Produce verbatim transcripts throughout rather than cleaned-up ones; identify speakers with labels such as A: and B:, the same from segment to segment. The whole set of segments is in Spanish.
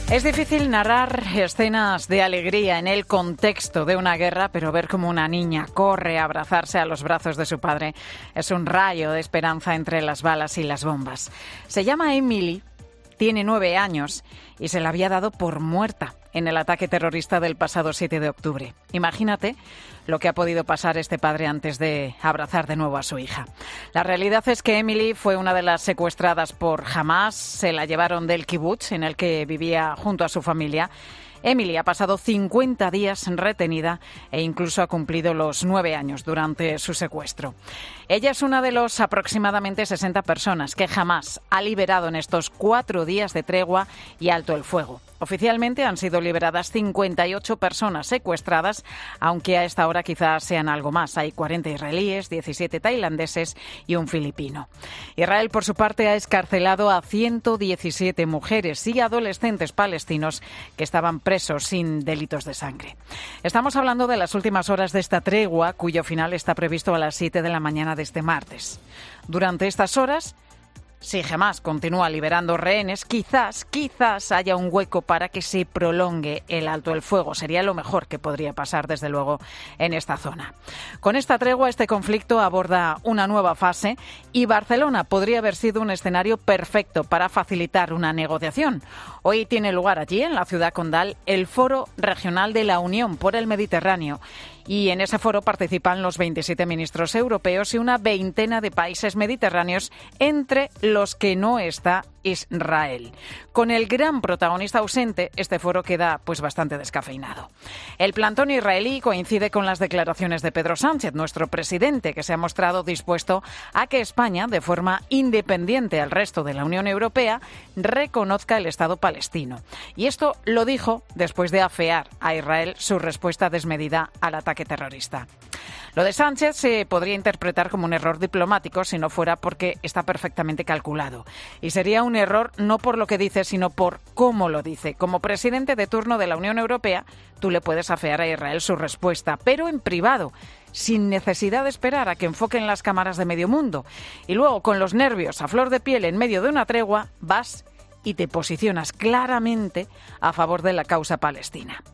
A: Es difícil narrar escenas de alegría en el contexto de una guerra, pero ver cómo una niña corre a abrazarse a los brazos de su padre es un rayo de esperanza entre las balas y las bombas. Se llama Emily, tiene nueve años y se la había dado por muerta en el ataque terrorista del pasado siete de octubre. Imagínate lo que ha podido pasar este padre antes de abrazar de nuevo a su hija. La realidad es que Emily fue una de las secuestradas por Hamás. Se la llevaron del kibutz en el que vivía junto a su familia. Emily ha pasado cincuenta días retenida e incluso ha cumplido los nueve años durante su secuestro. Ella es una de los aproximadamente sesenta personas que Hamás ha liberado en estos cuatro días de tregua y alto el fuego. Oficialmente han sido liberadas cincuenta y ocho personas secuestradas, aunque a esta hora quizás sean algo más. Hay cuarenta israelíes, diecisiete tailandeses y un filipino. Israel, por su parte, ha excarcelado a ciento diecisiete mujeres y adolescentes palestinos que estaban presos sin delitos de sangre. Estamos hablando de las últimas horas de esta tregua, cuyo final está previsto a las siete de la mañana de este martes. Durante estas horas, si Hamás continúa liberando rehenes, quizás, quizás haya un hueco para que se prolongue el alto el fuego. Sería lo mejor que podría pasar, desde luego, en esta zona. Con esta tregua, este conflicto aborda una nueva fase y Barcelona podría haber sido un escenario perfecto para facilitar una negociación. Hoy tiene lugar allí, en la ciudad condal, el Foro Regional de la Unión por el Mediterráneo. Y en ese foro participan los veintisiete ministros europeos y una veintena de países mediterráneos, entre los que no está Israel. Con el gran protagonista ausente, este foro queda pues bastante descafeinado. El plantón israelí coincide con las declaraciones de Pedro Sánchez, nuestro presidente, que se ha mostrado dispuesto a que España, de forma independiente al resto de la Unión Europea, reconozca el Estado palestino. Y esto lo dijo después de afear a Israel su respuesta desmedida al ataque terrorista. Lo de Sánchez se podría interpretar como un error diplomático si no fuera porque está perfectamente calculado. Y sería un error no por lo que dice, sino por cómo lo dice. Como presidente de turno de la Unión Europea, tú le puedes afear a Israel su respuesta, pero en privado, sin necesidad de esperar a que enfoquen las cámaras de medio mundo. Y luego, con los nervios a flor de piel en medio de una tregua, vas y te posicionas claramente a favor de la causa palestina.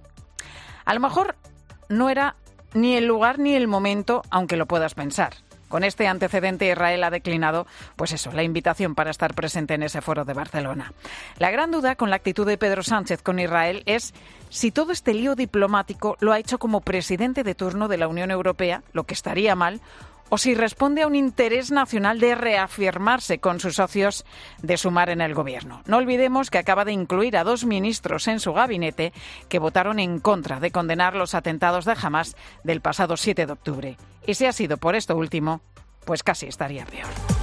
A: A lo mejor no era ni el lugar ni el momento, aunque lo puedas pensar. Con este antecedente, Israel ha declinado, pues eso, la invitación para estar presente en ese foro de Barcelona. La gran duda con la actitud de Pedro Sánchez con Israel es si todo este lío diplomático lo ha hecho como presidente de turno de la Unión Europea, lo que estaría mal, o si responde a un interés nacional de reafirmarse con sus socios de sumar en el gobierno. No olvidemos que acaba de incluir a dos ministros en su gabinete que votaron en contra de condenar los atentados de Hamás del pasado siete de octubre. Y si ha sido por esto último, pues casi estaría peor.